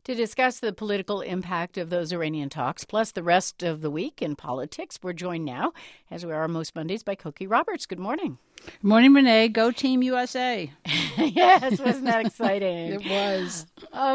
To discuss the political impact of those Iranian talks, plus the rest of the week in politics, we're joined now, as we are most Mondays, by Cokie Roberts. Good morning. Good morning, Renee. Go Team USA. Yes, wasn't that exciting? It was.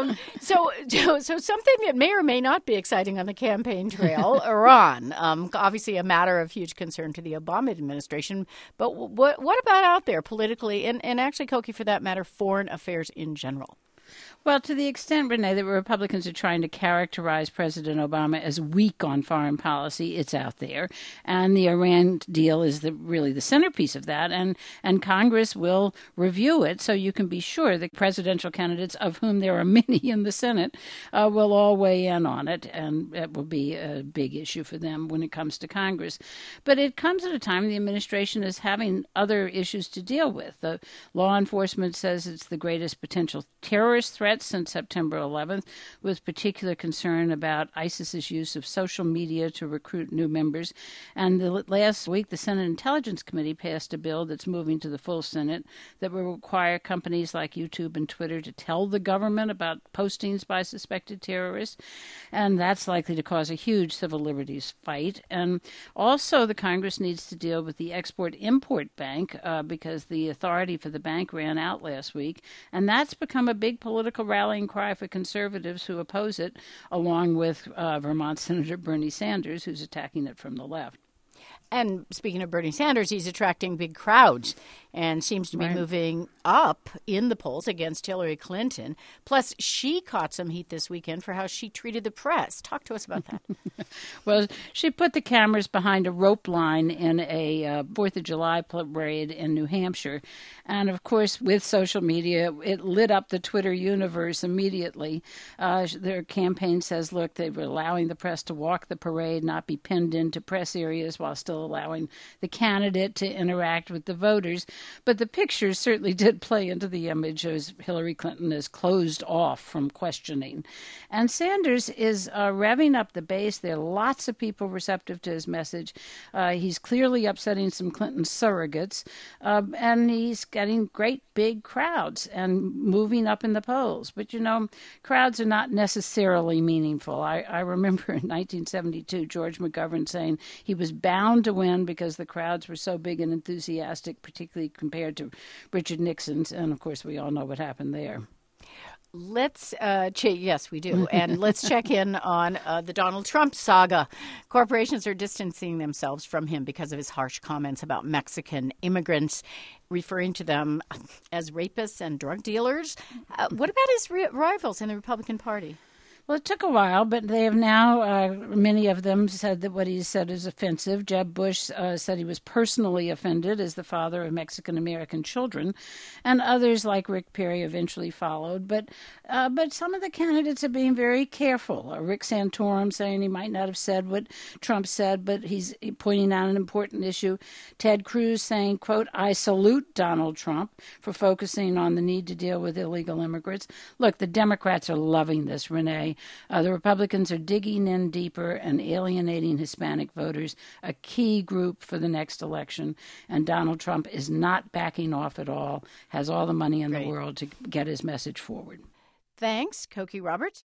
So something that may or may not be exciting on the campaign trail, Iran. Obviously a matter of huge concern to the Obama administration. But what about out there politically, and actually, Cokie, for that matter, foreign affairs in general? Well, to the extent, Renee, that Republicans are trying to characterize President Obama as weak on foreign policy, it's out there. And the Iran deal is really the centerpiece of that. And Congress will review it, so you can be sure that presidential candidates, of whom there are many in the Senate, will all weigh in on it. And it will be a big issue for them when it comes to Congress. But it comes at a time the administration is having other issues to deal with. The law enforcement says it's the greatest potential terrorist threat since September 11th, with particular concern about ISIS's use of social media to recruit new members. And last week, the Senate Intelligence Committee passed a bill that's moving to the full Senate that will require companies like YouTube and Twitter to tell the government about postings by suspected terrorists. And that's likely to cause a huge civil liberties fight. And also, the Congress needs to deal with the Export-Import Bank because the authority for the bank ran out last week. And that's become a big political rallying cry for conservatives who oppose it, along with Vermont Senator Bernie Sanders, who's attacking it from the left. And speaking of Bernie Sanders, he's attracting big crowds and seems to be moving up in the polls against Hillary Clinton. Plus, she caught some heat this weekend for how she treated the press. Talk to us about that. Well, she put the cameras behind a rope line in a 4th of July parade in New Hampshire. And, of course, with social media, it lit up the Twitter universe immediately. Their campaign says, look, they were allowing the press to walk the parade, not be pinned into press areas while still allowing the candidate to interact with the voters. But the pictures certainly did play into the image as Hillary Clinton is closed off from questioning. And Sanders is revving up the base. There are lots of people receptive to his message. He's clearly upsetting some Clinton surrogates, and he's getting great big crowds and moving up in the polls. But, you know, crowds are not necessarily meaningful. I remember in 1972, George McGovern saying he was bound to win because the crowds were so big and enthusiastic, particularly compared to Richard Nixon's. And, of course, we all know what happened there. Let's yes, we do. And let's check in on the Donald Trump saga. Corporations are distancing themselves from him because of his harsh comments about Mexican immigrants, referring to them as rapists and drug dealers. What about his rivals in the Republican Party? Well, it took a while, but they have now, many of them said that what he said is offensive. Jeb Bush said he was personally offended as the father of Mexican-American children, and others like Rick Perry eventually followed. But some of the candidates are being very careful. Rick Santorum saying he might not have said what Trump said, but he's pointing out an important issue. Ted Cruz saying, quote, I salute Donald Trump for focusing on the need to deal with illegal immigrants. Look, the Democrats are loving this, Renee. The Republicans are digging in deeper and alienating Hispanic voters, a key group for the next election. And Donald Trump is not backing off at all, has all the money in the world to get his message forward. Thanks, Cokie Roberts.